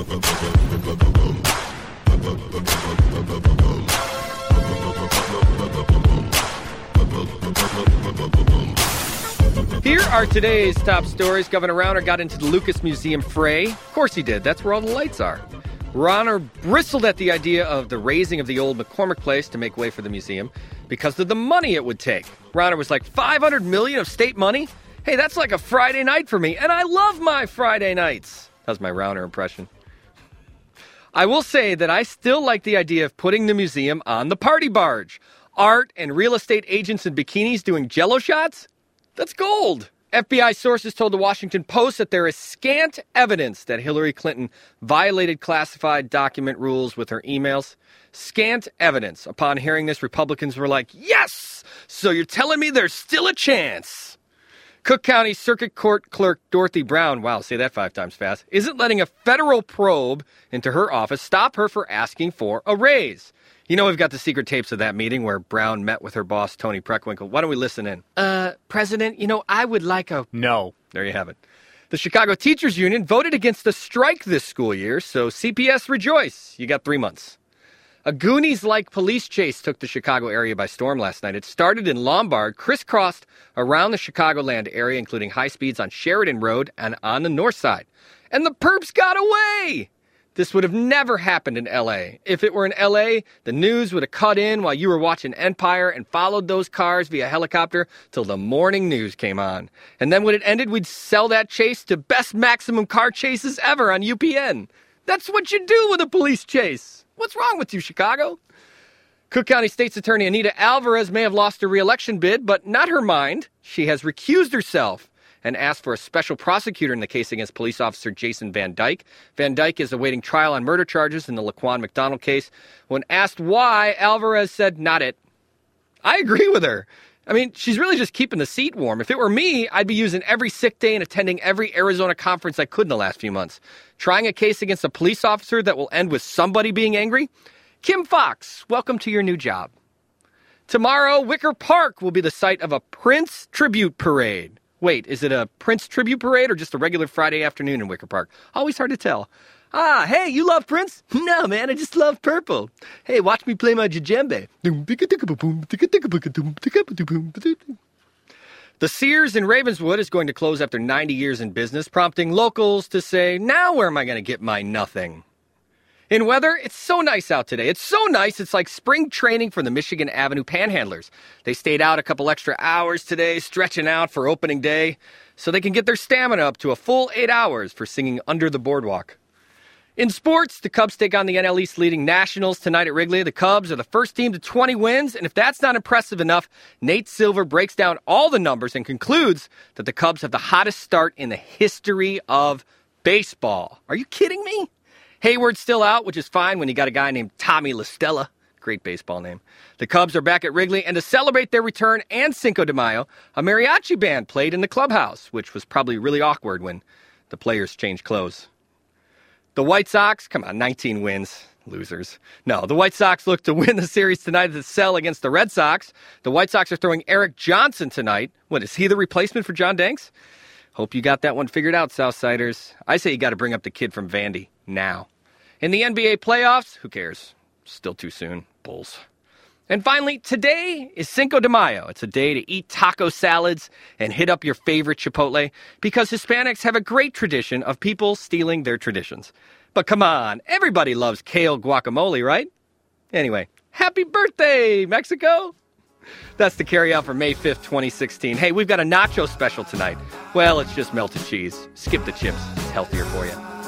Here are today's top stories. Governor Rauner got into the Lucas Museum fray. Of course he did. That's where all the lights are. Rauner bristled at the idea of the razing of the old McCormick Place to make way for the museum because of the money it would take. Rauner was like, $500 million of state money? Hey, that's like a Friday night for me, and I love my Friday nights. That was my Rauner impression. I will say that I still like the idea of putting the museum on the party barge. Art and real estate agents in bikinis doing jello shots? That's gold. FBI sources told the Washington Post that there is scant evidence that Hillary Clinton violated classified document rules with her emails. Scant evidence. Upon hearing this, Republicans were like, yes! So you're telling me there's still a chance? Cook County Circuit Court Clerk Dorothy Brown, wow, say that 5 times fast, isn't letting a federal probe into her office stop her for asking for a raise. You know, we've got the secret tapes of that meeting where Brown met with her boss, Tony Preckwinkle. Why don't we listen in? President, I would like a... No. There you have it. The Chicago Teachers Union voted against the strike this school year, so CPS rejoice. You got 3 months. A Goonies-like police chase took the Chicago area by storm last night. It started in Lombard, crisscrossed around the Chicagoland area, including high speeds on Sheridan Road and on the north side. And the perps got away! This would have never happened in L.A. If it were in L.A., the news would have cut in while you were watching Empire and followed those cars via helicopter till the morning news came on. And then when it ended, we'd sell that chase to best maximum car chases ever on UPN. That's what you do with a police chase. What's wrong with you, Chicago? Cook County State's Attorney Anita Alvarez may have lost her re-election bid, but not her mind. She has recused herself and asked for a special prosecutor in the case against police officer Jason Van Dyke. Van Dyke is awaiting trial on murder charges in the Laquan McDonald case. When asked why, Alvarez said, not it. I agree with her. I mean, she's really just keeping the seat warm. If it were me, I'd be using every sick day and attending every Arizona conference I could in the last few months. Trying a case against a police officer that will end with somebody being angry? Kim Fox, welcome to your new job. Tomorrow, Wicker Park will be the site of a Prince tribute parade. Wait, is it a Prince tribute parade or just a regular Friday afternoon in Wicker Park? Always hard to tell. Ah, hey, you love Prince? No, man, I just love purple. Hey, watch me play my djembe. The Sears in Ravenswood is going to close after 90 years in business, prompting locals to say, now where am I going to get my nothing? In weather, it's so nice out today. It's so nice, it's like spring training for the Michigan Avenue Panhandlers. They stayed out a couple extra hours today, stretching out for opening day, so they can get their stamina up to a full 8 hours for singing Under the Boardwalk. In sports, the Cubs take on the NL East leading Nationals tonight at Wrigley. The Cubs are the first team to 20 wins, and if that's not impressive enough, Nate Silver breaks down all the numbers and concludes that the Cubs have the hottest start in the history of baseball. Are you kidding me? Hayward's still out, which is fine when you got a guy named Tommy La Stella. Great baseball name. The Cubs are back at Wrigley, and to celebrate their return and Cinco de Mayo, a mariachi band played in the clubhouse, which was probably really awkward when the players changed clothes. The White Sox, come on, 19 wins. Losers. No, the White Sox look to win the series tonight at the Cell against the Red Sox. The White Sox are throwing Eric Johnson tonight. What, is he the replacement for John Danks? Hope you got that one figured out, Southsiders. I say you got to bring up the kid from Vandy now. In the NBA playoffs, who cares? Still too soon. Bulls. And finally, today is Cinco de Mayo. It's a day to eat taco salads and hit up your favorite Chipotle because Hispanics have a great tradition of people stealing their traditions. But come on, everybody loves kale guacamole, right? Anyway, happy birthday, Mexico! That's the carry-out for May 5th, 2016. Hey, we've got a nacho special tonight. Well, it's just melted cheese. Skip the chips. It's healthier for you.